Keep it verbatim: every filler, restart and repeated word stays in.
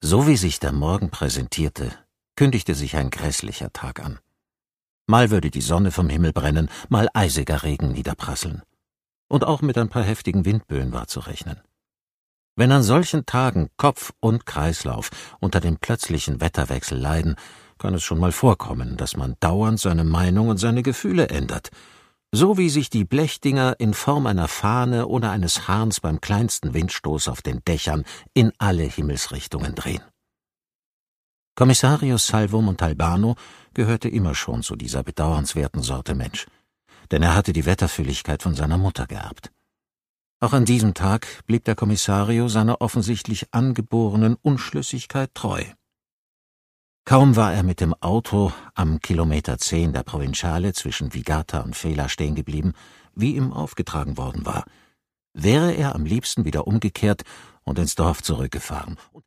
So wie sich der Morgen präsentierte, kündigte sich ein grässlicher Tag an. Mal würde die Sonne vom Himmel brennen, mal eisiger Regen niederprasseln. Und auch mit ein paar heftigen Windböen war zu rechnen. Wenn an solchen Tagen Kopf und Kreislauf unter dem plötzlichen Wetterwechsel leiden, kann es schon mal vorkommen, dass man dauernd seine Meinung und seine Gefühle ändert, so wie sich die Blechdinger in Form einer Fahne oder eines Hahns beim kleinsten Windstoß auf den Dächern in alle Himmelsrichtungen drehen. Kommissario Salvo Montalbano gehörte immer schon zu dieser bedauernswerten Sorte Mensch, denn er hatte die Wetterfühligkeit von seiner Mutter geerbt. Auch an diesem Tag blieb der Kommissario seiner offensichtlich angeborenen Unschlüssigkeit treu. Kaum war er mit dem Auto am Kilometer zehn der Provinciale zwischen Vigata und Fela stehen geblieben, wie ihm aufgetragen worden war, wäre er am liebsten wieder umgekehrt und ins Dorf zurückgefahren.